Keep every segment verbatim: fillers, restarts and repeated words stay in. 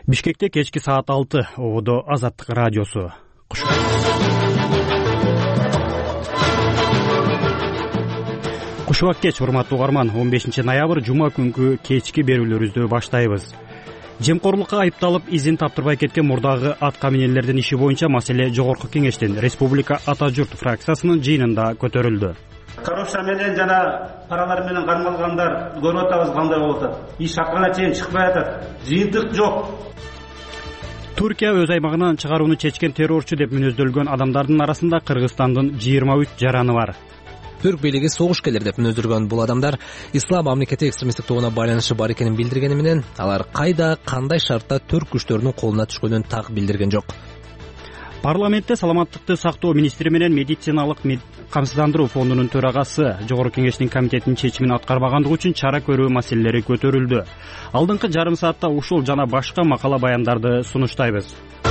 Бишкекте кечки саат алты ободо Азаттык радиосу. Кушубак кеч, урматтуу угарман. он бешинчи ноябрь жума күнкү кечки берүүлөрүбүздү баштайбыз. Жемкорлукка айыпталып изин таптырбай кеткен мурдагы атка минелердин иши боюнча маселе Жогорку Кеңештин Республика Ата журт фракциясынын жыйынында көтөрүлдү. Коррупция менен жана паралар менен кармалгандар көрүп атабыз кандай болуп атат. Иш акына чейин чыкпай атат. Жыйынтык жок. Туркия өз аймагынан чыгарууну чечкен террорчу деп мүнөздөлгөн адамдардын арасында Кыргызстандын жыйырма үч жараны бар. Түрк бийлиги согушкерлер деп мүнөздөлгөн бул адамдар ислам мамлекети экстремисттик тобуна байланышы бар экенин билдиргени менен алар кайда, кандай шартта түрк күчтөрүнүн колуна түшкөнүн так билдирген жок. Парламентте саламаттыкты сактоо министри менен медициналык камсыздандыруу фондунун төрагасы Жогорку Кеңештин комитетинин чечимин аткарбагандыгы үчүн чара көрүү маселелери көтөрүлдү. Алдыңкы жарым саатта ушул жана башка макала баяндарды сунуштайбыз.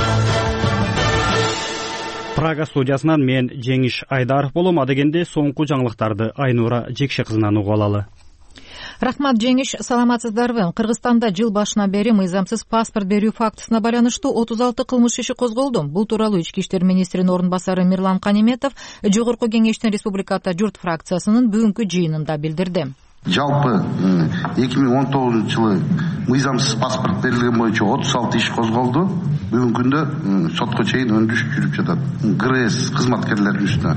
Прага студиясынан мен Жеңиш Айдаров болом. Адегенде соңку жаңылыктарды Айнура Жекше кызынан угуп алалы. Рахмат, Жеңиш, саламатсыздарбы? Кыргызстанда жыл башынан бери мыйзамсыз паспорт берүү фактысына байланыштуу отуз алты кылмыш иши козголду. Бул тууралуу Ички иштер министринин орун басары Мирлан Каниметов Жогорку Кеңештин Республика Ата журт фракциясынын бүгүнкү жыйынында билдирди. Жалпы эки миң он тогузунчу жылы мыйзамсыз паспорт берилген боюнча отуз алты иш козголду. Бүгүнкү күндө сотко чейин өндүрүш жүрүп жатат. ГРС кызматкерлеринин үстүнө.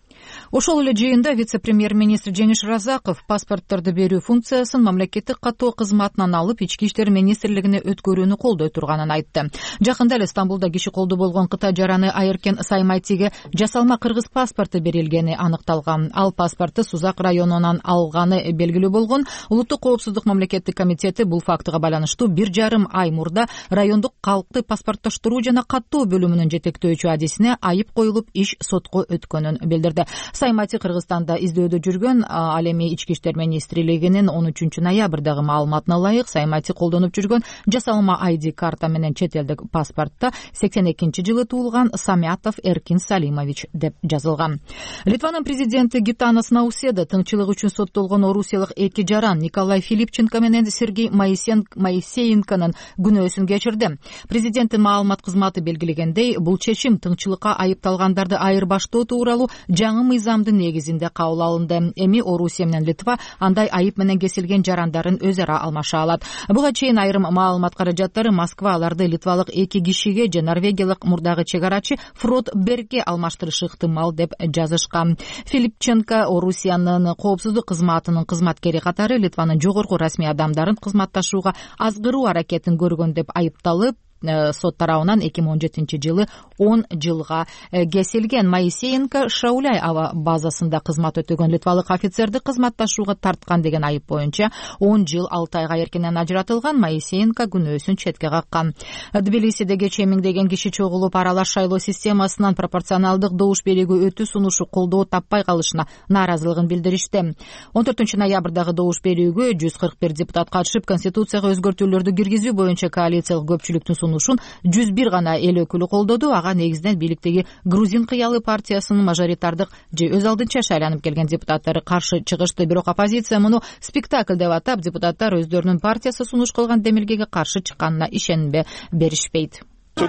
Ошол эле жыйында вице-премьер-министр Жеңиш Разаков паспортторду берүү функциясын мамлекеттик каттоо кызматынан алып Ички иштер министрлигине өткөрүүнү колдой турганын айтты. Жакында эле Стамбулда киши колдуу болгон Кытай жараны Айыркен Саймайтиге жасалма кыргыз паспорту берилгени аныкталган. Ал паспорту Сузак районунан алганы белгилүү болгон. Улуттук коопсуздук мамлекеттик комитети бул фактыга байланыштуу бир жарым ай мурда райондук калкты паспорттоштуруу жана каттоо бөлүмүнүн жетектөөчү адисине айып коюлуп иш сотко өткөнүн билдирди. Саймати Кыргызстанда издөөдө жүргөн. Ал эми Ички иштер министрлигинин он үчүнчү ноябрдагы маалыматына ылайык Саймати колдонуп жүргөн жасалма ай ди карта менен чет элдик паспортто сексен экинчи жылы туулган Самятов Эркин Салимович деп жазылган. Литванын президенти Гитанас Науседа тыңчылык үчүн соттолгон орусиялык эки жаран Николай Филипченко менен Сергей Моисеенконун күнөөсүн кечирди. Президенттин маалымат кызматы белгилегендей, бул чечим тыңчылыкка айыпталгандарды айырбаштоо тууралуу жаңы мыйзамдын негизинде кабыл алынды. Эми Орусия менен Литва андай айып менен кесилген жарандарын өз ара алмаша алат. Буга чейин айрым маалымат каражаттары Москва аларды литвалык эки кишиге же норвегиялык мурдагы чегарачы Фрод Бергке алмаштырышы ыктымал деп жазышкан. Филипченко Орусиянын коопсуздук кызматынын кызматкери катары Литванын жогорку расмий адамдарын кызматташууга азгыруу аракетин көргөн деп айыпталып, сот тарабынан эки миң он жетинчи жылы он жылга кесилген. Моисеенко Шауляй аба базасында кызмат өтөгөн литвалык офицерди кызматташууга тарткан деген айып боюнча он жыл алты айга эркинен ажыратылган. Моисеенко күнөөсүн четке каккан. Тбилисиде кечээ миңдеген киши чогулуп аралаш шайлоо системасынан пропорционалдык добуш берүүгө өтүү сунушу колдоо таппай калышына нааразылыгын билдиришти. он төртүнчү ноябрдагы добуш берүүгө жүз кырк бир депутат катышып, конституцияга өзгөртүүлөрдү киргизүү боюнча коалициялык көпчүлүктүн сунушун жүз бир гана эл өкүлү колдоду. Ага негизинен бийликтеги Грузин кыялы партиясынын мажоритардык же өз алдынча шайланып келген депутаттары каршы чыгышты. Бирок оппозиция муну спектакль деп атап, депутаттар өздөрүнүн партиясы сунуш кылган демилгеге каршы чыкканына ишенбе беришпейт.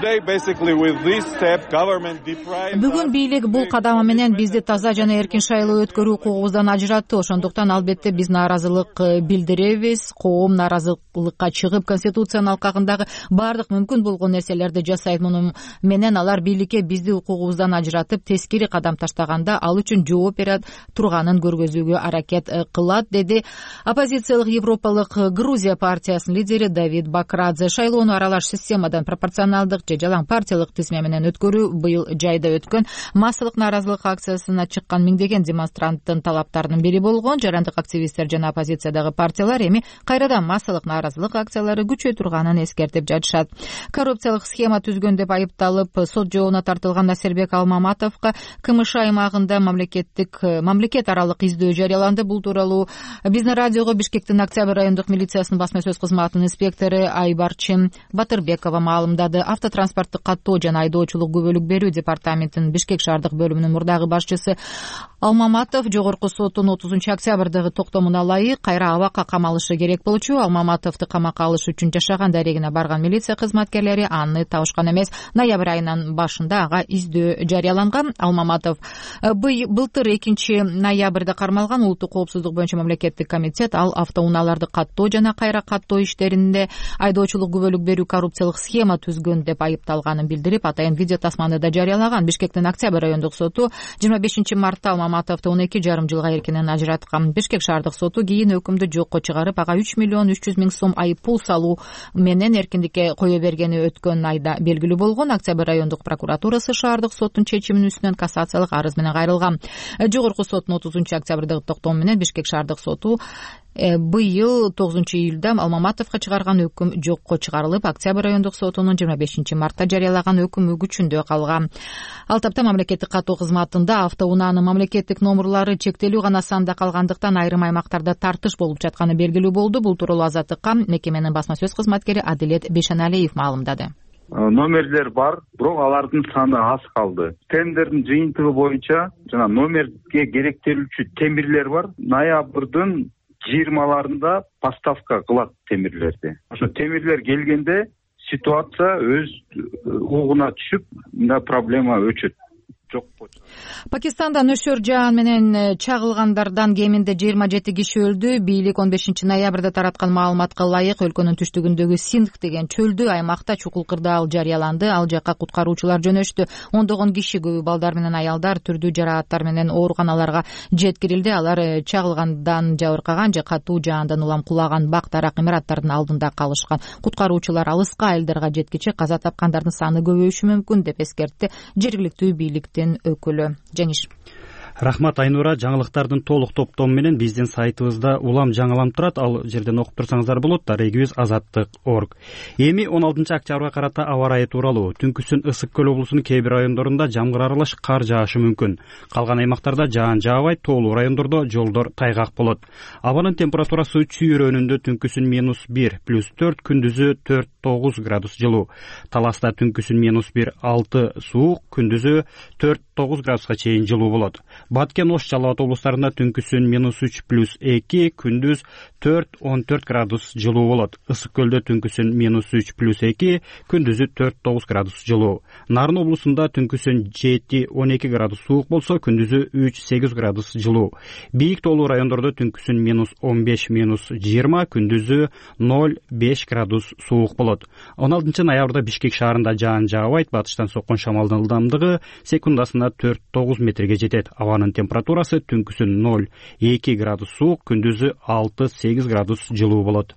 Бүгүн бийлик бул кадамы менен бизди таза жана эркин шайлоо өткөрүү укугубуздан ажыратты. Ошондуктан албетте биз нааразылык билдиребиз. Коом нааразылыкка чыгып, конституциянын алкагындагы баардык мүмкүн болгон нерселерди жасайт. Муну менен алар бийликке бизди укугубуздан ажыратып, тескери кадам таштаганда ал үчүн жооп бере турганын көргөзүүгө аракет кылат, деди оппозициялык Европалык Грузия партиясынын лидери Давид Бакрадзе. Шайлоону аралаш системадан пропорционалдык же жалаң партиялык тизме менен өткөрүү быйыл жайда өткөн массалык нааразылык акциясына чыккан миңдеген демонстранттын талаптарынын бири болгон. Жарандык активисттер жана оппозициядагы партиялар эми кайрадан массалык нааразылык акциялары күчөй турганын эскертип жатышат. Коррупциялык схема түзгөн деп айыпталып сот жообуна тартылган Насербек Алмаматовго КМШ аймагында мамлекеттик мамлекет аралык издөө жарыяланды. Бул тууралуу биздин радиого Бишкектин Октябрь райондук милициясынын басма сөз кызматынын инспектору Айбарчын Батырбекова маалымдады. прокуратурасы транспорттук каттоо жана айдоочулук күбөлүк берүү департаментинин Бишкек шаардык бөлүмүнүн мурдагы башчысы Алмаматов жогорку соттун отузунчу октябрдагы токтомуна ылайык кайра абакка камалышы керек болчу. Алмаматовду камакка алыш үчүн жашаган дарегине барган милиция кызматкерлери аны табышкан эмес. Ноябрь айынын башында ага издөө жарыяланган. Алмаматов былтыр экинчи ноябрда кармалган. Улуттук коопсуздук боюнча мамлекеттик комитет ал автоунааларды каттоо жана кайра каттоо иштеринде айдоочулук күбөлүк берүү коррупциялык схема түзгөн деп айыпталганын билдирип, атайын видео тасманы да жарыялаган. Бишкектин Октябрь райондук соту жыйырма бешинчи мартта Алмаматовду он эки жарым жылга эркинен ажыраткан. Бишкек шаардык соту кийин өкүмдү жокко чыгарып, ага үч миллион үч жүз миң сом айып пул салуу менен эркиндикке кое бергени өткөн айда белгилүү болгон. Октябрь райондук прокуратурасы шаардык соттун чечиминин үстүнөн кассациялык арыз менен кайрылган. Жогорку соттун отузунчу октябрдагы токтому менен Бишкек шаардык соту быйыл тогузунчу июлда Алмаматовго чыгарган өкүм жокко чыгарылып, Октябрь райондук сотунун жыйырма бешинчи мартта жарыялаган өкүмү күчүндө калган. Ал тапта мамлекеттик каттоо кызматында автоунаанын мамлекеттик номурлары чектелүү гана санда калгандыктан айрым аймактарда тартыш болуп жатканы белгилүү болду. Бул тууралуу Азаттыкка мекеменин басма сөз кызматкери Адилет Бешеналиев маалымдады. Номерлер бар, бирок алардын саны аз калды. Тендердин жыйынтыгы боюнча жана номерге керектелүүчү темирлер бар. Ноябрдын жыйырмаларында поставка кылат темирлерди. Ошо темирлер келгенде ситуация өз угуна түшүп, мына проблема өчөт. Пакистанда нөшөр жаан менен чагылгандардан кеминде жыйырма жети киши өлдү. Бийлик он бешинчи ноябрда тараткан маалыматка ылайык өлкөнүн түштүгүндөгү Синдх деген чөлдүү аймакта чукул кырдаал жарыяланды. Ал жакка куткаруучулар жөнөштү. Ондогон киши, көбү балдар менен аялдар, түрдүү жарааттар менен ооруканаларга жеткирилди. Алар чагылгандан жабыркаган же катуу жаандан улам кулаган бак дарак имараттардын алдында калышкан. Куткаруучулар алыска айылдарга жеткиче каза тапкандардын саны көбөйүшү мүмкүн деп эскертти жергиликтүү бийлик өкүлү. Жениш. Рахмат Айнура. Жаңылыктардын толук топтому менен биздин сайтыбызда улам жаңыланып турат. Ал жерден окуп турсаңыздар болот. Дарегибиз азаттык точка орг. Эми он алтынчы октябрга карата аба ырайы тууралуу. Түнкүсүн Ысык көл облусунун кээ бир райондорунда жамгыр аралаш кар жаашы мүмкүн. Калган аймактарда жаан жаабай, тоолуу райондордо жолдор тайгак болот. Абанын температурасы чүйрөнүндө түнкүсүн минус бир, плюс төрт, күндүзү төрт тогуз градус жылуу. Таласта түнкүсүн минус бир, алты суук, күндүзү төрт тогуз градуска чейин жылуу болот. Баткен, Ош, Жалал Абад облустарында түнкүсүн минус үч, плюс эки, күндүз төрт он төрт градус жылуу болот. Ысык көлдө түнкүсүн минус үч, плюс эки, күндүзү төрт тогуз градус жылуу. Нарын облусунда түнкүсүн жети он эки градус суук болсо, күндүзү үч сегиз градус жылуу. Бийик тоолуу райондордо түнкүсүн минус он беш, минус жыйырма, күндүзү ноль беш градус суук болот. он алтынчы ноябрда Бишкек шаарында жаан жаабайт. Батыштан соккон шамалдын ылдамдыгы секундасына төрт тогуз метрге жетет. Абанын температурасы түнкүсүн ноль эки градус суук, күндүзү алты сегиз градус жылуу болот.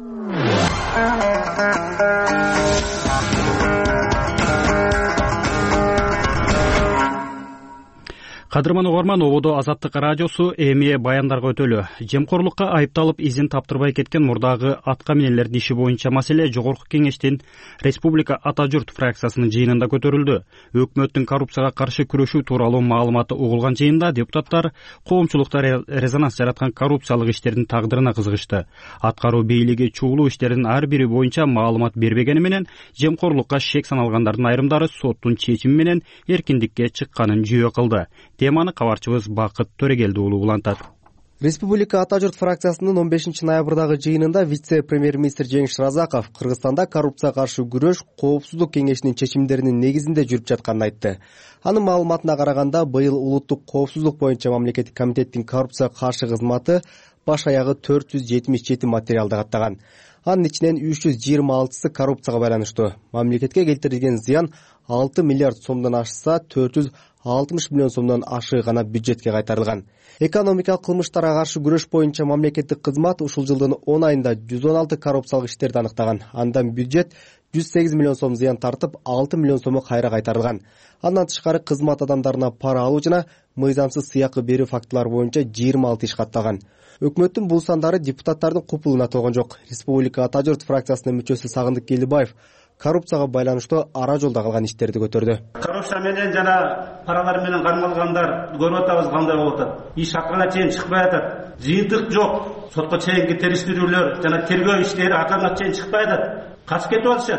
Кадырман угарман, ободо Азаттык радиосу эми баяндарга өтөлү. Жемкорлукка айыпталып изин таптырбай кеткен мурдагы атка минелердин иши боюнча маселе Жогорку Кеңештин Республика Ата журт фракциясынын жыйынында көтөрүлдү. Өкмөттүн коррупцияга каршы күрөшүү тууралуу маалыматы угулган жыйында депутаттар коомчулукта резонанс жараткан коррупциялык иштердин тагдырына кызыгышты. Аткаруу бийлиги чугулуу иштердин ар бири боюнча маалымат бербегени менен жемкорлукка шек саналгандардын айрымдары соттун чечими менен эркиндикке чыкканын жүйө кылды. Теманы кабарчыбыз Бакыт Төрегелди уулу улантат. Республика Ата журт фракциясынын он бешинчи ноябрдагы жыйынында вице-премьер-министр Жеңиш Разаков Кыргызстанда коррупцияга каршы күрөш Коопсуздук кеңешинин чечимдеринин негизинде жүрүп жатканын айтты. Анын маалыматына караганда, быйыл улуттук коопсуздук боюнча мамлекеттик комитеттин коррупцияга каршы кызматы баш аягы төрт жүз жетимиш жети материалды каттаган. Анын ичинен үч жүз жыйырма алтысы коррупцияга байланыштуу. Мамлекетке келтирилген зыян алты миллиард сомдон ашса, төрт жүз алтымыш миллион сомдон ашы гана бюджетке кайтарылган. Экономикалык кылмыштарга каршы күрөш боюнча мамлекеттик кызмат ушул жылдын он айында жүз он алты коррупциялык иштерди аныктаган. Андан бюджет жүз сегиз миллион сом зыян тартып, алты миллион сому кайра кайтарылган. Андан тышкары кызмат адамдарына пара алуу жана мыйзамсыз сыйакы берүү фактылары боюнча жыйырма алты иш катталган. Өкмөттүн бул сандары депутаттардын купулуна толгон жок. Республика Ата журт фракциясынын мүчөсү Сагындык Келдибаев коррупцияга байланыштуу ара жолдо калган иштерди көтөрдү. Коррупция менен жана паралар менен кармалгандар көрүп атабыз кандай болуп атат. Иш акырына чейин чыкпай атат. Жыйынтык жок. Сотко чейинки териштирүүлөр жана тергөө иштери акырына чейин чыкпай атат. Качып кетип атышат.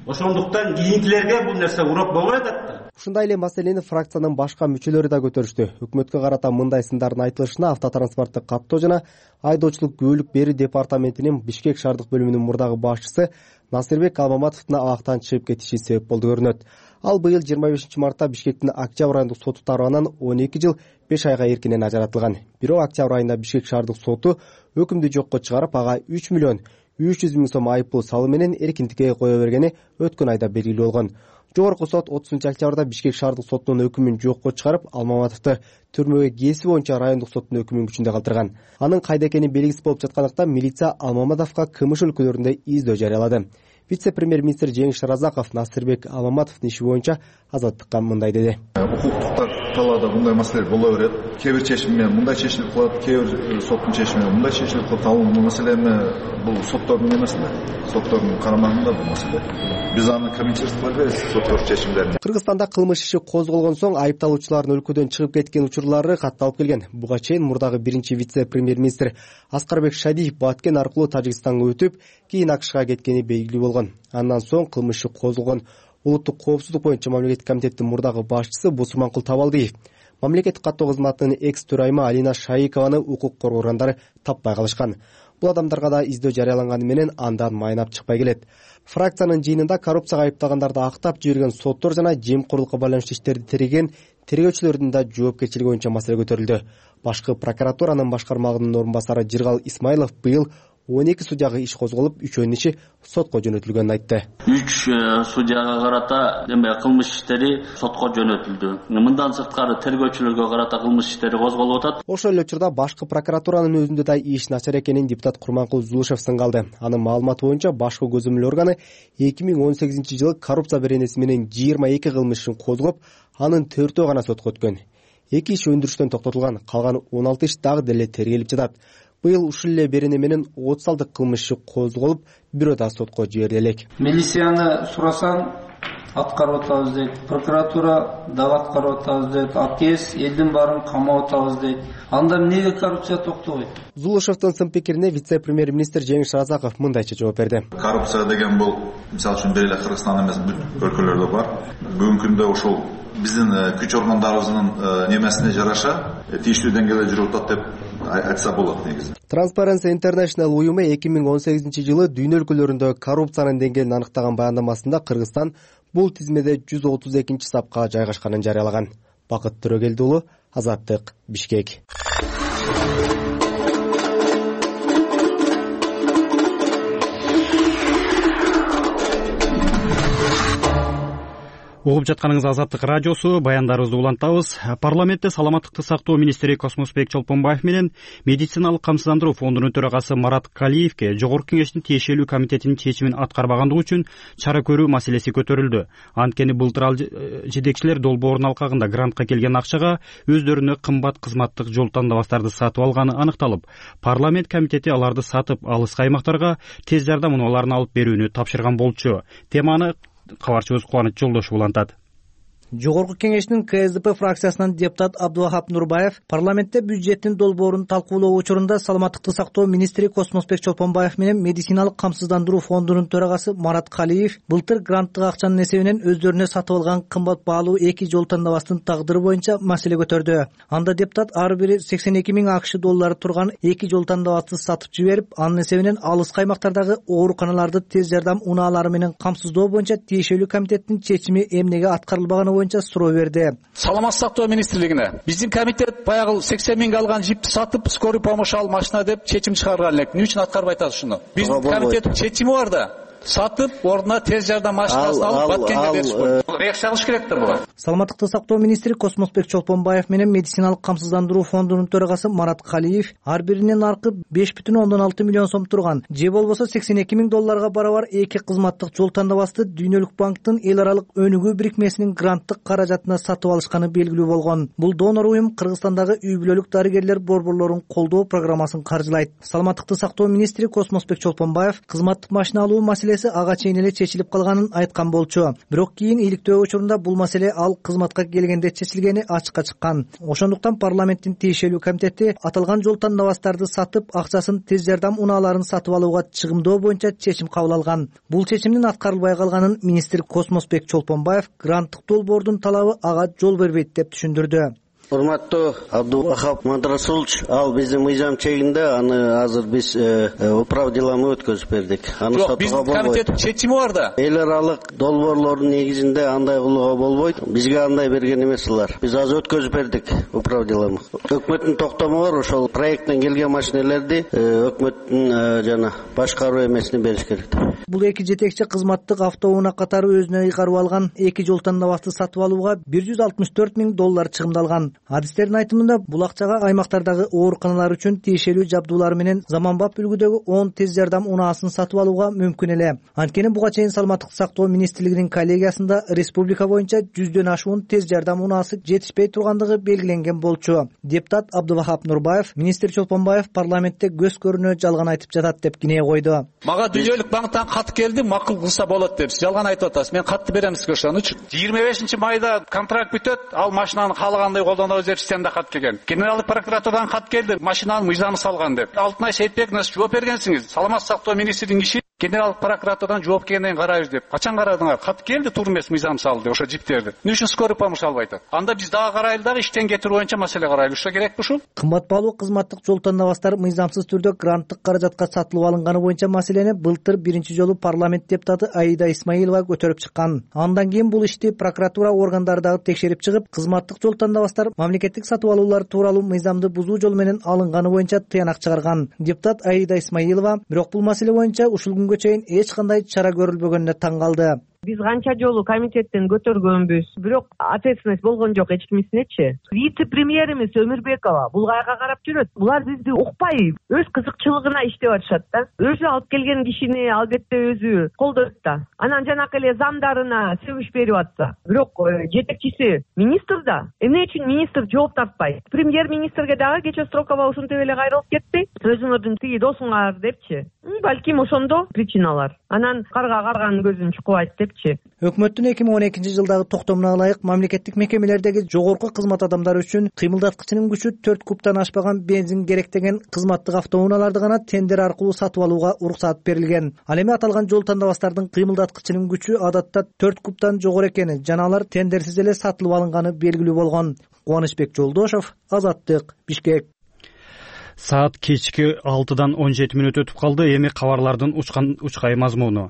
ошондуктан кийинкилерге бул нерсе урок болбой атат да. Ушундай эле маселени фракциянын башка мүчөлөрү да көтөрүштү. Өкмөткө карата мындай сындардын айтылышына автотранспортты каттоо жана айдоочулук күбөлүк берүү департаментинин Бишкек шаардык бөлүмүнүн мурдагы башчысы Насырбек Алмаматовдун абактан чыгып кетиши себеп болду көрүнөт. Ал быйыл жыйырма бешинчи мартта Бишкектин Октябрь айындык соту тарабынан он эки жыл беш айга эркинен ажыратылган. Бирок Октябрь айында Бишкек шаардык соту өкүмдү жокко чыгарып, ага үч миллион үч жүз миң сом айыппул салуу менен эркиндикке кое бергени өткөн айда белгилүү болгон. Жогорку сот отузунчу октябрда Бишкек шаардык сотунун өкүмүн жокко чыгарып, Алмаматовду түрмөгө кесүү боюнча райондук соттун өкүмүн күчүндө калтырган. Анын кайда экени белгисиз болуп жаткандыктан милиция Алмаматовго кылмыш өлкөлөрүндө издөө жарыялады. Вице-премьер-министр Жеңиш Разаков Насырбек Алмаматовдун иши боюнча азаттыкка мындай деди. Укуктук талаада мындай маселелер боло берет. Кээ бир чечим менен мындай чечилип калат, кээ бир соттун чечими менен мындай чечилип калат. Ал маселени бул соттордун эмесинде, соттордун карамагында бул маселе. Биз аны комментировать кыла беребиз, соттордун чечимдерин. Кыргызстанда кылмыш иши козголгон соң айыпталуучулардын өлкөдөн чыгып кеткен учурлары катталып келген. Буга чейин мурдагы биринчи вице-премьер-министр Аскарбек Шадиев Баткен аркылуу Тажикстанга өтүп, кийин АКШга кеткени белгилүү болгон. Андан соң кылмыш иши козголгон улуттук коопсуздук боюнча мамлекеттик комитеттин мурдагы башчысы Бусурманкул Табалдиев мамлекеттик каттоо кызматынын экс-төрайымы Алина Шаикованы укук коргоо органдары таппай калышкан. Бул адамдарга да издөө жарыяланганы менен андан майнап чыкпай келет. Фракциянын жыйынында коррупцияга айыпталгандарды актап жиберген соттор жана жемкорлукка байланыштуу иштерди тергеген тергөөчүлөрдүн да жоопкерчилиги боюнча маселе көтөрүлдү. Башкы прокуратуранын башкармалыгынын орун басары Жыргал Исмаилов быйыл он эки судьяга иш козголуп, үчөөнүн иши сотко жөнөтүлгөнүн айтты. үч судьяга карата эме кылмыш иштери сотко жөнөтүлдү. Мындан сырткары тергөөчүлөргө карата кылмыш иштери козголуп атат. Ошол эле учурда башкы прокуратуранын өзүндө да иш начар экенин депутат Курманкул Зулушев сынгалды. Анын маалыматы боюнча башкы көзөмөл органы эки миң он сегизинчи жылы коррупция беренеси менен жыйырма эки кылмыш ишин козгоп, анын төртөө гана сотко өткөн. эки иш өндүрүштөн токтотулган, калган он алты иш дагы деле тергелип жатат. Быйыл ушул эле берене менен отуз алты кылмыш иши козголуп, бирөө да сотко жибериле элек. Милицияны сурасаң, аткарып атабыз дейт. Прокуратура дагы аткарып атабыз дейт. АКС элдин баарын камап атабыз дейт. Анда эмнеге коррупция токтобойт? Зулушевдун сын пикирине вице-премьер-министр Жеңиш Разаков мындайча жооп берди. Коррупция деген бул, мисалы үчүн, бир эле Кыргызстан эмес, бүт өлкөлөрдө бар. Бүгүнкү күндө ушул биздин күч органдарыбыздын немесине жараша тийиштүү деңгээлде жүрүп атат деп айтса болот негизи. Transparency International уюму эки миң он сегизинчи жылы дүйнө өлкөлөрүндө коррупциянын деңгээлин аныктаган баяндамасында Кыргызстан бул тизмеде жүз отуз экинчи сапка жайгашканын жарыялаган. Бакыт Төрөгелди уулу, Азаттык, Бишкек. Угуп жатканыңыз Азаттык радиосу, баяндарыбызды улантабыз. Парламентте саламаттыкты сактоо министри Космосбек Чолпонбаев менен медициналык камсыздандыруу фондунун төрагасы Марат Калиевке Жогорку Кеңештин тиешелүү комитетинин чечимин аткарбагандыгы үчүн чара көрүү маселеси көтөрүлдү. Анткени былтыр ал жетекчилер долбоордун алкагында грантка келген акчага өздөрүнө кымбат кызматтык жол тандабастарды сатып алганы аныкталып, парламент комитети аларды сатып алыскы аймактарга тез жардам унааларын алып берүүнү тапшырган болчу. Теманы кабарчыбыз Кубаныч Жолдошов улантат. Жогорку Кеңештин КСДП фракциясынан депутат Абдувахап Нурбаев парламентте бюджеттин долбоорун талкуулоо учурунда саламаттыкты сактоо министри Космосбек Чолпонбаев менен медициналык камсыздандыруу фондунун төрагасы Марат Калиев былтыр гранттык акчанын эсебинен өздөрүнө сатып алган кымбат баалуу эки жол тандабастын тагдыры боюнча маселе көтөрдү. Анда депутат ар бири сексен эки миң АКШ доллары турган эки жол тандабасты сатып жиберип, анын эсебинен алыскы аймактардагы ооруканаларды тез жардам унаалары менен камсыздоо боюнча тиешелүү комитеттин чечими эмнеге аткарылбаганы боюнча суроо берди. Саламаттык сактоо министрлигине биздин комитет баягы сексен миңге алган жипти сатып скорый помощь ал машина деп чечим чыгарган элек. Эмне үчүн аткарбай атасыз ушуну? Биздин комитеттин чечими бар да. Сатып, ордуна тез жардам машинасын алып Баткенге беришпейт. Рейх чыгыш керек да буга. Саламаттыкты сактоо министри Космосбек Чолпонбаев менен медициналык камсыздандыруу фондунун төрагасы Марат Калиев ар биринин аркы беш бүтүн ондон алты миллион сом турган, же болбосо сексен эки миң долларга барабар эки кызматтык жол тандабасты Дүйнөлүк банктын эл аралык өнүгүү бирикмесинин гранттык каражатына сатып алышканы белгилүү болгон. Бул донор уюм Кыргызстандагы үй бүлөлүк дарыгерлер борборлорун колдоо программасын каржылайт. Саламаттыкты сактоо министри Космосбек Чолпонбаев кызматтык машина алуу маселеси маселеси ага чейин эле чечилип калганын айткан болчу. Бирок кийин иликтөө учурунда бул маселе ал кызматка келгенде чечилгени ачыкка чыккан. Ошондуктан парламенттин тиешелүү комитети аталган жол тандабастарды сатып, акчасын тез жардам унааларын сатып алууга чыгымдоо боюнча чечим кабыл алган. Бул чечимдин аткарылбай калганын министр Космосбек Чолпонбаев гранттык долбоордун талабы ага жол бербейт деп түшүндүрдү. Урматтуу Абдувахап Мадрасулович, ал биздин мыйзам чегинде, аны азыр биз управ делами өткөзүп бердик. Аны сатууга болбойт. Биздин комитеттин чечими бар да. Эл аралык долбоорлордун негизинде андай кылууга болбойт. Бизге андай берген эмес алар. Биз азыр өткөзүп бердик управ делами. Өкмөттүн токтому бар, ошол проекттен келген машинелерди өкмөттүн жана башкаруу эмесине бериш керек. Бул эки жетекчи кызматтык автоунаа катары өзүнө ыйгарып алган эки жол тандабасты сатып алууга бир жүз алтымыш төрт миң доллар чыгымдалган. Адистердин айтымында бул акчага аймактардагы ооруканалар үчүн тиешелүү жабдуулар менен заманбап үлгүдөгү он тез жардам унаасын сатып алууга мүмкүн эле. Анткени буга чейин Саламаттыкты сактоо министрлигинин коллегиясында республика боюнча жүздөн ашуун тез жардам унаасы жетишпей тургандыгы белгиленген болчу. Депутат Абдувахап Нурбаев министр Чолпонбаев парламентте көз көрүнө жалган айтып жатат деп кинее койду. Мага Дүйнөлүк банктан кат келди, макул кылса болот деп. Сиз жалган айтып атасыз. Мен катты берем сизге ошон үчүн. жыйырма бешинчи майда контракт бүтөт, ал машинаны каалагандай колдоно өзгөртүштен да кат келген. Генералдык прокуратурадан кат келди, машинанын мыйзамы салган деп. Алтынай Сейитбековна жооп бергенсиңиз. Саламаттык сактоо министринин иши генералдык прокуратурадан жооп келгенден карайбыз деп. Качан карадыңар? Кат келди, тур эмес мыйзам салды ошо жиптерди. Эмне үчүн скорый помощь албай атат? Анда биз дагы карайлы дагы иштен кетирүү боюнча маселе карайлы. Ошо керекпи ушул? Кымбат баалуу кызматтык жол тандабастар мыйзамсыз түрдө гранттык каражатка сатылып алынганы боюнча маселени былтыр биринчи жолу парламент депутаты Аида Исмаилова көтөрүп чыккан. Андан кийин бул ишти прокуратура органдары дагы текшерип чыгып, кызматтык жол тандабастар мамлекеттик сатып алуулар тууралуу мыйзамды бузуу жолу менен алынганы боюнча тыянак чыгарган. Депутат Аида Исмаилова бирок бул маселе боюнча ушул күнгө чейин эч кандай чара көрүлбөгөнүнө таң калды. Биз канча жолу комитеттен көтөргөнбүз, бирок ответственность болгон жок эч кимисинечи. Вице-премьерimiz Өмүрбекова бул кайга карап жүрөт. Булар бизди укпай, өз кызыкчылыгына иштеп атышат да. Өзү алып келген кишини албетте өзү колдойт да. Анан жанакы эле замдарына себиш берип атса, бирок жетекчиси министр да. Эмне үчүн министр жооп тартпайт? Премьер-министрге дагы кече Строкова ушинтип эле кайрылып кетти. Өзүңөрдүн тиги досуңар депчи. Балким ошондо причиналар. Анан карга карганын көзүн чукубайт деп. Өкмөттүн эки миң он экинчи жылдагы токтомуна ылайык мамлекеттик мекемелердеги жогорку кызмат адамдары үчүн кыймылдаткычынын күчү төрт кубтан ашпаган бензин керектеген кызматтык автоунааларды гана тендер аркылуу сатып алууга уруксат берилген. Ал эми аталган жол тандабастардын кыймылдаткычынын күчү адатта төрт кубтан жогору экени жана алар тендерсиз эле сатылып алынганы белгилүү болгон. Кубанычбек Жолдошов, Азаттык, Бишкек. Саат кечки алтыдан он жети мүнөт өтүп калды. Эми кабарлардын учкан учкай мазмуну.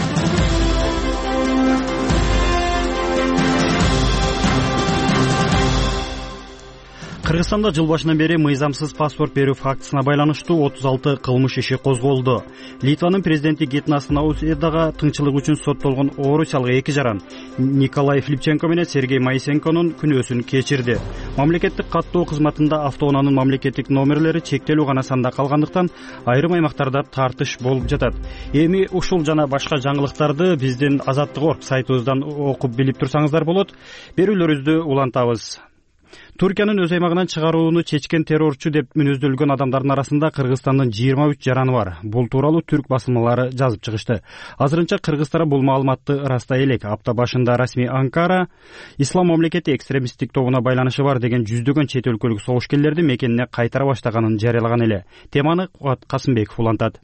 Кыргызстанда жыл башынан бери мыйзамсыз паспорт берүү фактысына байланыштуу отуз алты кылмыш иши козголду. Литванын президенти Гетнас Наусьедага тыңчылык үчүн соттолгон орусиялык эки жаран Николай Филипченко менен Сергей Моисенконун күнөөсүн кечирди. Мамлекеттик каттоо кызматында автоунаанын мамлекеттик номерлери чектелүү гана санда калгандыктан айрым аймактарда тартыш болуп жатат. Эми ушул жана башка жаңылыктарды биздин Азаттык орг сайтыбыздан окуп билип турсаңыздар болот. Берүүлөрүбүздү улантабыз. Туркиянын өз аймагынан чыгарууну чечкен террорчу деп мүнөздөлгөн адамдардын арасында Кыргызстандын жыйырма үч жараны бар. Бул тууралуу түрк басылмалары жазып чыгышты. Азырынча кыргыздар бул маалыматты ырастай элек. Апта башында расмий Анкара Ислам мамлекети экстремисттик тобуна байланышы бар деген жүздөгөн чет өлкөлүк согушкерлерди мекенине кайтара баштаганын жарыялаган эле. Теманы Кубат Касымбеков улантат.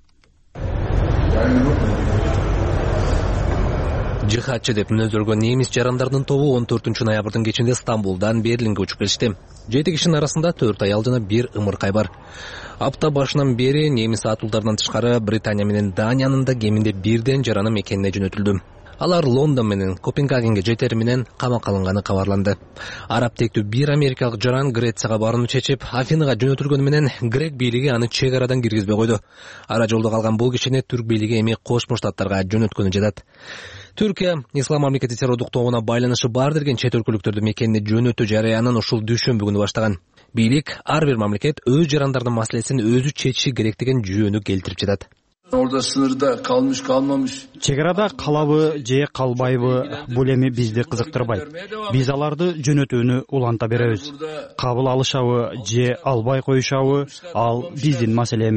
Жихадчы деп мүнөздөлгөн немис жарандардын тобу он төртүнчү ноябрдын кечинде Стамбулдан Берлинге учуп келишти. Жети кишинин арасында төрт аял жана бир ымыркай бар. Апта башынан бери немис атуулдарынан тышкары Британия менен Даниянын да кеминде бирден жараны мекенине жөнөтүлдү. Алар Лондон менен Копенгагенге жетери менен камакка алынганы кабарланды. Араб тектүү бир америкалык жаран Грецияга барууну чечип, Афинага жөнөтүлгөнү менен грек бийлиги аны чек арадан киргизбей койду. Ара жолдо калган бул кишини түрк бийлиги эми Кошмо Штаттарга жөнөткөнү жатат. Түркия Ислам мамлекети террордук тобуна байланышы бар деген чет өлкөлүктөрдү мекенине жөнөтүү жарыянын ушул дүйшөмбү күнү баштаган. Бийлик ар бир мамлекет өз жарандардын маселесин өзү чечиши керек деген жүйөнү келтирип жатат. Orada sınırda kalmış kalmamış. Чек арада калабы же калбайбы бул эми бизди кызыктырбайт. Биз аларды жөнөтүүнү уланта беребиз. Кабыл алышабы же албай коюшабы ал биздин маселе эмес.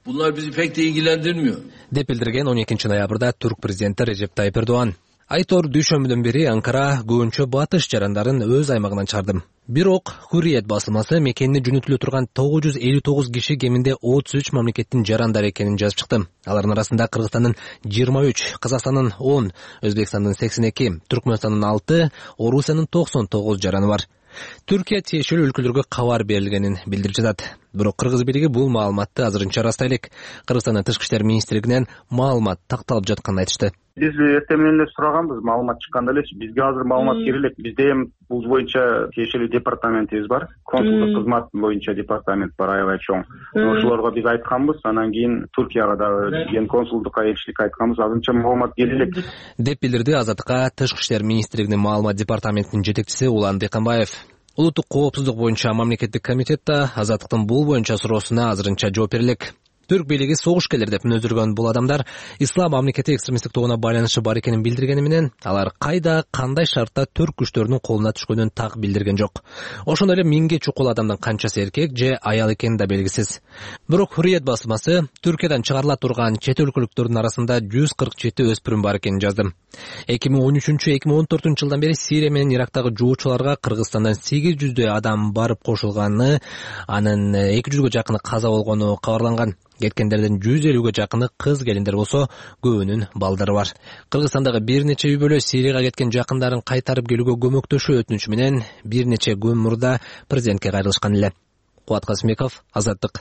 Bunlar bizi pek de ilgilendirmiyor. деп билдирген он экинчи ноябрда Түрк президенти Режеп Тайип Эрдоган. Айтор дүйшөмбүдөн бери Анкара көбүнчө батыш жарандарын өз аймагынан чыгарды. Бирок Hurriyet басылмасы мекенине жөнөтүлө турган тогуз жүз элүү тогуз киши кеминде отуз үч мамлекеттин жарандары экенин жазып чыкты. Алардын арасында Кыргызстандын жыйырма үч, Казакстандын он, Өзбекстандын сексен эки, Түркмөнстандын алты, Орусиянын токсон тогуз жараны бар. Түркия тиешелүү өлкөлөргө кабар берилгенин билдирип жатат. Бирок Кыргыз бийлиги бул маалыматты азырынча растай элек. Кыргызстандын тышкы иштер министрлигинен маалымат такталып жатканын айтышты. Биз эртең менен эле сураганбыз, маалымат чыкканда эле бизге азыр маалымат кире элек. Бизде эми бул боюнча тиешелүү департаментибиз бар. Консулдук кызмат боюнча департамент бар, аябай чоң. Ошолорго биз айтканбыз, анан кийин Туркияга дагы ген консулдукка элчиликке айтканбыз, азырынча маалымат келе элек. деп билдирди Азаттыкка тышкы иштер министрлигинин маалымат департаментинин жетекчиси Улан Деканбаев. Улуттук коопсуздук боюнча мамлекеттик комитетте Азаттыктын бул боюнча суроосуна азырынча жооп бере элек. Түрк бийлиги согушкерлер деп мүнөздөргөн бул адамдар ислам мамлекети экстремисттик тобуна байланышы бар экенин билдиргени менен алар кайда, кандай шартта түрк күчтөрүнүн колуна түшкөнүн так билдирген жок. Ошондой эле миңге чукул адамдын канчасы эркек же аял экени да белгисиз. Бирок Hurriyet басмасы Түркиядан чыгарыла турган чет өлкөлүктөрдүн арасында жүз кырк жети өспүрүм бар экенин жазды. эки миң он үчүнчү эки миң он төртүнчү жылдан бери Сирия менен Ирактагы жоочуларга Кыргызстандан сегиз жүздөй адам барып кошулганы, анын эки жүзгө жакыны каза болгону кабарланган. Кеткендерден жүз элүүгө жакыны кыз келиндер болсо, көбүнүн балдары бар. Кыргызстандагы бир нече үй бүлө Сирияга кеткен жакындарын кайтарып келүүгө көмөктөшүү өтүнүчү менен бир нече күн мурда президентке кайрылышкан эле. Кубат Касымбеков, Азаттык.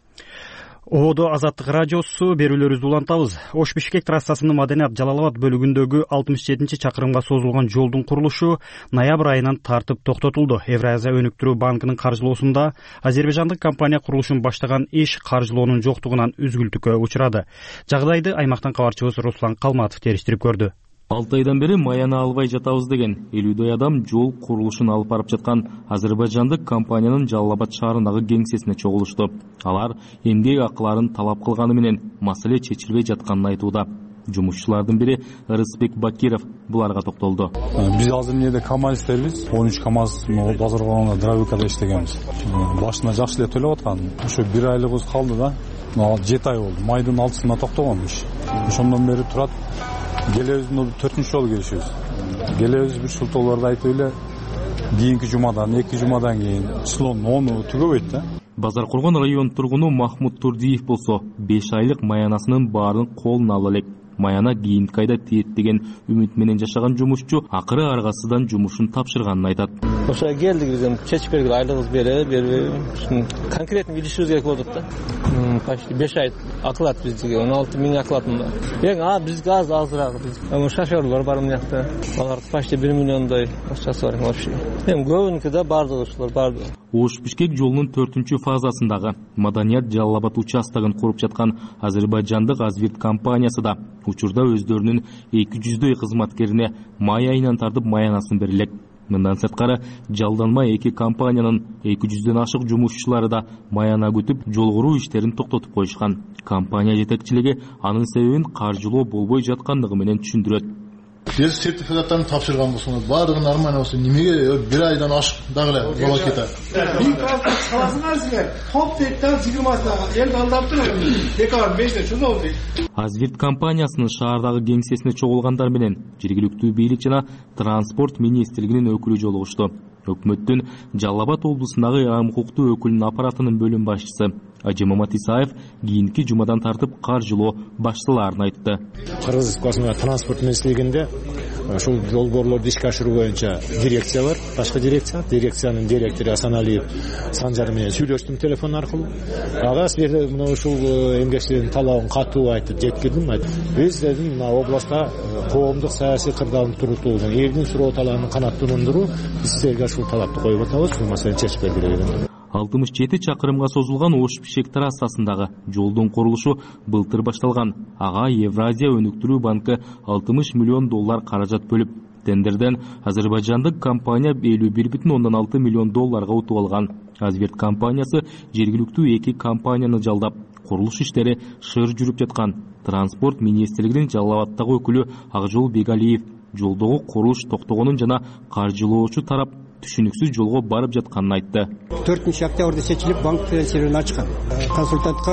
Оодо Азаттык радиосу берүүлөрүбүздү улантабыз. Ош-Бишкек трассасынын Маданият-Жалал-Абад бөлүгүндөгү алтымыш жетинчи чакырымга созулган жолдун курулушу ноябрь айынан тартып токтотулду. Евразия өнүктүрүү банкынын каржылоосунда азербайжандык компания курулушун баштаган иш каржылоонун жоктугунан үзгүлтүккө учурады. Жагдайды аймактан кабарчыбыз Руслан Калматов териштирип көрдү. алты айдан бери маяна албай жатабыз деген элүүдөй адам жол курулушун алып барып жаткан азербайжандык компаниянын Жалал Абад шаарындагы кеңсесине чогулушту. Алар эмгек акыларын талап кылганы менен маселе чечилбей жатканын айтууда. Жумушчулардын бири Рысбек Бакиров буларга токтолду. Биз азыр эмнеде камазистербиз, он үч камаз базар коомунда дробилкада иштегенбиз. Башына жакшы эле төлөп аткан. Ошо бир айлыгыбыз калды да. жети ай болду. Майдын алтысында токтогон иш. Ошондон бери турат. Келебиздин төртүнчү жолу келишибиз. Келебиз бир шултоолорду айтып эле кийинки жумадан, эки жумадан кийин числонун ону түгөбөйт да. Базар Курган район тургуну Махмуд Турдиев болсо беш айлык маянасынын баарын колуна ала элек. Маяна кийинки айда тиет деген үмүт менен жашаган жумушчу акыры аргасыздан жумушун тапшырганын айтат. Ошо келдик бизден чечип бергиле, айлыгыбыз бере, бербейби. Конкретно билишибиз керек болдук да. Почти беш ай акылат бизге, он алты миң акылатым бар. Эң а бизге аз азыраак биз. Эми шофёрлор бар мынакта. Алар почти бир миллиондой акчасы бар вообще. Эми көбүнүкү да бардыгы ушулар барды. Ош-Бишкек жолунун төртүнчү фазасындагы Маданият-Жалал Абад участогун куруп жаткан азербайжандык Азвирт компаниясы да учурда өздөрүнүн эки жүздөй кызматкерине май айынан тартып маянасын берилек. Мындан сырткары жалданма эки компаниянын эки жүздөн ашык жумушчулары да маяна күтүп жол куруу иштерин токтотуп коюшкан. Компания жетекчилиги анын себебин каржылоо болбой жаткандыгы менен түшүндүрөт. Биз сертификаттарын тапшырган болсоңуз, баардыгы нормально болсо, немеге бир айдан ашык дагы эле жолго кетет? Бир транспорт саласыңарсыздар. Топ тектен жыйырмасына эл алдаптыр. Декабрь бешинде чын болду. Азвирт компаниясынын шаардагы кеңсесине чогулгандар менен жергиликтүү бийлик жана транспорт министрлигинин өкүлү жолугушту. Өкмөттүн Жалал Абад облусундагы айрым укуктуу өкүлүнүн аппаратынын бөлүм башчысы Ажы Мамат Исаев кийинки жумадан тартып каржылоо башталарын айтты. Кыргыз Республикасынын транспорт министрлигинде ушул долбоорлорду ишке ашыруу боюнча дирекция бар, башкы дирекция, дирекциянын директору Асаналиев Санжар менен сүйлөштүм телефон аркылуу. Ага силерде мына ушул эмгекчилердин талабын катуу айтып жеткирдим. Биз дедим мына областта коомдук саясий кырдаалды турутуу, элдин суроо талабын канааттандыруу, биз силерге ушул талапты коюп атабыз, ушул маселени чечип бергиле дедим. алтымыш жети чакырымга созулган Ош-Бишкек трассасындагы жолдун курулушу былтыр башталган. Ага Евразия өнүктүрүү банкы алтымыш миллион доллар каражат бөлүп, тендерден азербайжандык компания элүү бир бүтүн ондон алты миллион долларга утуп алган. Азверт компаниясы жергиликтүү эки компанияны жалдап, курулуш иштери шыр жүрүп жаткан. Транспорт министрлигинин Жалал Абадтагы өкүлү Акжол Бегалиев жолдогу курулуш токтогонун жана каржылоочу тарап түшүнүксүз жолго барып жатканын айтты. төртүнчү октябрда чечилип, банк финансирование ачкан. Консультантка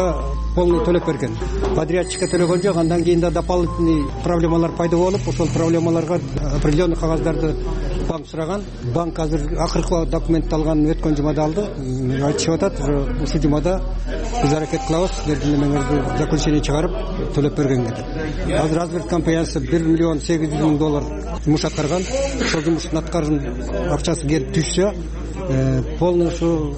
полный төлөп берген. Подрядчикке төлөгөн жок. Андан кийин да дополнительный проблемалар пайда болуп, ошол проблемаларга определенный кагаздарды банк сураган. Банк азыр акыркы документ алганын өткөн жумада алды. Айтышып атат, ушул жумада биз аракет кылабыз, силердин немеңерди заключение чыгарып төлөп бергенге деп. Азыр Развед компаниясы бир миллион сегиз жүз миң доллар жумуш аткарган. Ошол жумуштун аткарган акчасы келип түшсө, полный ушу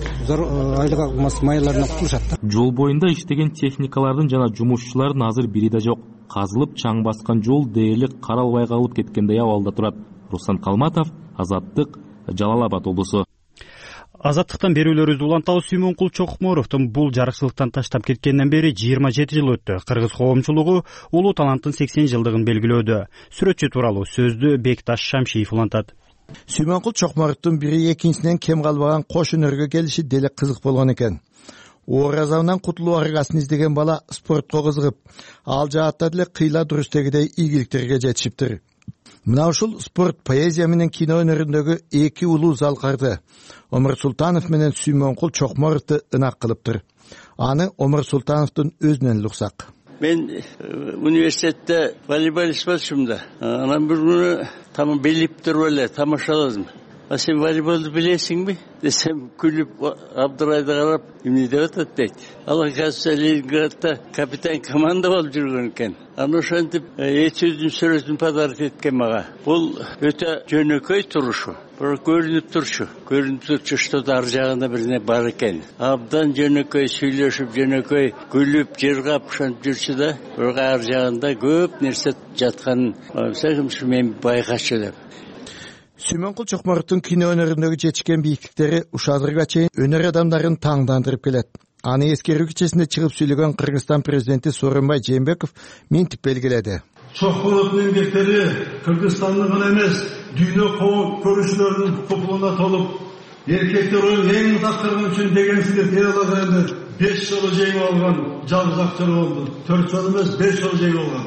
айлык маяларынан кутулушат. Жол боюнда иштеген техникалардын жана жумушчулардын азыр бири да жок. Казылып чаң баскан жол дээрлик каралбай калып кеткендей абалда турат. Руслан Калматов, Азаттык, Жалал Абад облусу. Азаттыктан берүүлөрүбүздү улантабыз. Сүймөнкул Чокморовдун бул жарыкчылыктан таштап кеткенден бери жыйырма жети жыл өттү. Кыргыз коомчулугу улуу таланттын сексен жылдыгын белгилөөдө. Сүрөтчү тууралуу сөздү Бекташ Шамшиев улантат. Сүймөнкул Чокморовдун бири экинчисинен кем калбаган кош өнөргө келиши деле кызык болгон экен. Оор азабынан кутулуу аргасын издеген бала спортко кызыгып, ал жаатта деле кыйла дурустегидей ийгиликтерге жетишиптир. Мына ушул спорт, поэзия менен кино өнөрүндөгү эки улуу залкарды Омар Султанов менен Сүймөнкул Чокморовду ынак кылыптыр. Аны Омар Султановдун өзүнөн луксак. Мен университетте волейболист болчумун да. Анан бир күнү тамам белип туруп эле тамашаладым. А сен волейболду билесиңби десем, күлүп Абдырайды карап, эмне деп атат дейт. Ал казса Ленинградда капитан команда болуп жүргөн экен. Аны ошентип этюдүн сүрөтүн подарок эткен мага. Бул өтө жөнөкөй турушу, бирок көрүнүп турчу. Көрүнүп турчу, что-то ар жагында бирне бар экен. Абдан жөнөкөй сүйлөшүп, жөнөкөй күлүп, жыргап ошентип жүрчү да, бирок ар жагында көп нерсе жатканын мен байкачу деп. Сүймөнкул Чокморовдун кино өнөрүндөгү жетишкен бийиктиктери ушазырга чейин өнөр адамдарын таңдандырып келет. Аны эскерүү кечесинде чыгып сүйлөгөн Кыргызстан президенти Сооронбай Жээнбеков минтип белгиледи. Чокморовдун эмгектери Кыргызстандын гана эмес, дүйнө көрүүчүлөрүнүн купулуна толуп, эркектер оюн эң тапкырган үчүн дегенсиңер эл алган беш жолу жеңип алган жалгыз актер болду. төрт жолу эмес, беш жолу жеңип алган.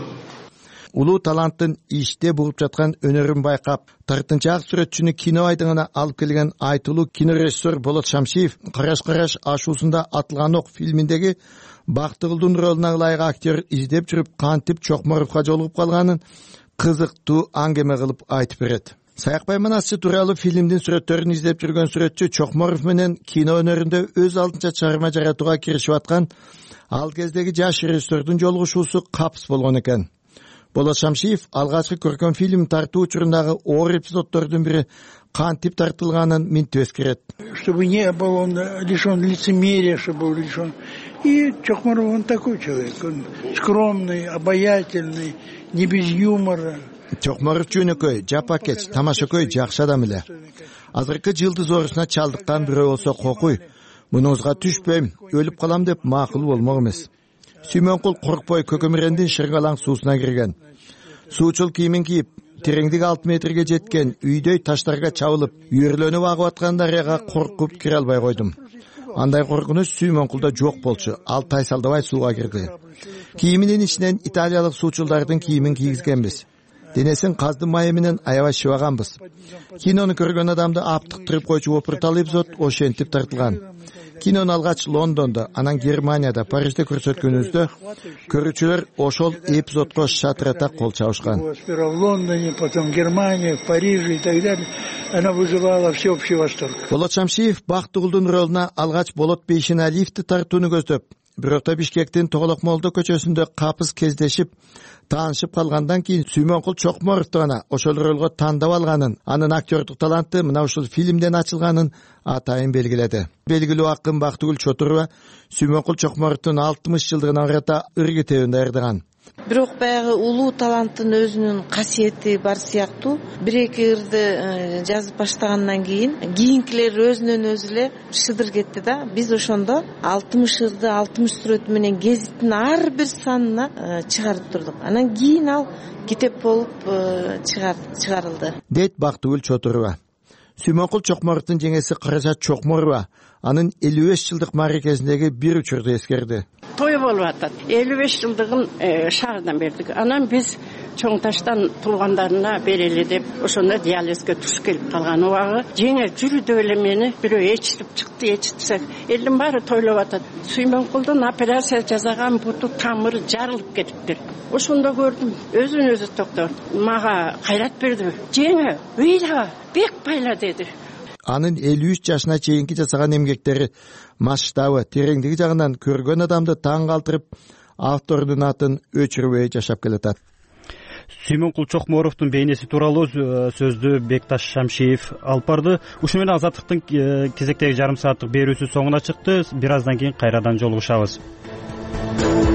Улуу таланттын иште бугуп жаткан өнөрүн байкап, тартынчаак сүрөтчүнү кино айдыңына алып келген айтылуу кинорежиссер Болот Шамшиев Караш-караш ашуусунда атылган ок фильминдеги Бактыгулдун ролуна ылайык актер издеп жүрүп, кантип Чокморовго жолугуп калганын кызыктуу аңгеме кылып айтып берет. Саякбай Манасчы тууралуу фильмдин сүрөттөрүн издеп жүргөн сүрөтчү Чокморов менен кино өнөрүндө өз алдынча чыгарма жаратууга киришип аткан ал кездеги жаш режиссердун жолугушуусу капыс болгон экен. Болот Шамшиев алгачкы көркөм фильм тартуу учурундагы оор эпизоддордун бири кантип тартылганын минтип эскерет. Чтобы не был он лишен лицемерия, чтобы был лишен. И Чокморов он такой человек, он скромный, обаятельный, не без юмора. Чокморов жөнөкөй, жапакеч, тамашакөй, жакшы адам эле. Азыркы жылдыз оорусуна чалдыккан бирөө болсо кокуй, мунузга түшпөйм, өлүп калам деп макул болмок эмес. Сүймөнкул коркпой көкөмүрөндүн шыргалаң суусуна кирген. Суучул кийимин кийип, тереңдиги алты метрге жеткен үйдөй таштарга чабылып, үйрөлөнүп агып аткан дарыяга коркуп кире албай койдум. Андай коркунуч Сүймөнкулда жок болчу. Ал тайсалдабай сууга кирди. Кийиминин ичинен италиялык суучулдардын кийимин кийгизгенбиз. Денесин казды майы менен аябай шыбаганбыз. Кинону көргөн адамды аптыктырып койчу опуртал эпизод ошентип тартылган. Кинону алгач Лондондо, анан Германияда, Парижде көрсөткөнүбүздө көрүүчүлөр ошол эпизодко шатырата кол чабышкан. Сперва в Лондоне, потом в Германии, в Париже и так далее. Она вызывала всеобщий восторг. Болот Шамшиев Бактыгулдун ролуна алгач Болот Бейшеналиевди тартууну көздөп, бирок да Бишкектин Тоголок Молдо көчөсүндө капыс кездешип, таанышып калгандан кийин Сүймөнкул Чокморовду гана ошол ролго тандап алганын, анын актердук таланты мына ушул фильмден ачылганын атайын белгиледи. Белгилүү акын Бактыгүл Чотурова Сүймөнкул Чокморовдун алтымыш жылдыгына арата ыргытебин даярдаган. Бирок баягы улуу таланттын өзүнүн касиети бар сыяктуу, бир-эки ырды жазып баштагандан кийин кийинкилер өзүнөн өзү эле шыдыр кетти да. Биз ошондо алтымыш ырды, алтымыш сүрөт менен гезиттин ар бир санына чыгарып турдук. Анан кийин ал китеп болуп чыгарылды. Дейт Бактыгүл Чотурова. Сүймөнкул Чокморовдун жеңеси Каражат Чокморова анын элүү беш жылдык мааракесиндеги бир учурду эскерди. Той болуп атат. элүү беш жылдыгын шаардан бердик. Анан биз Чоң Таштан туугандарына берели деп ошондо диализге туш келип калган убагы жеңе жүрүдү эле мени бирөө ээрчитип чыкты, ээрчитсек элдин баары тойлоп атат. Сүймөнкулдун операция жасаган буту тамыры жарылып кетиптир. Ошондо көрдүм, өзүн өзү токтор. Мага кайрат берди. Жеңе, ыйла, бек пайла деди. Анын элүү үч жашына чейинки жасаган эмгектери масштабы, тереңдиги жагынан көргөн адамды таң калтырып, автордун атын өчүрбөй жашап келатат. Сүймөнкул Чокморовдун бейнеси тууралуу сөздү Бекташ Шамшиев алып барды. Ушуну менен Азаттыктын кезектеги жарым сааттык берүүсү соңуна чыкты. Бир аздан кийин кайрадан жолугушабыз.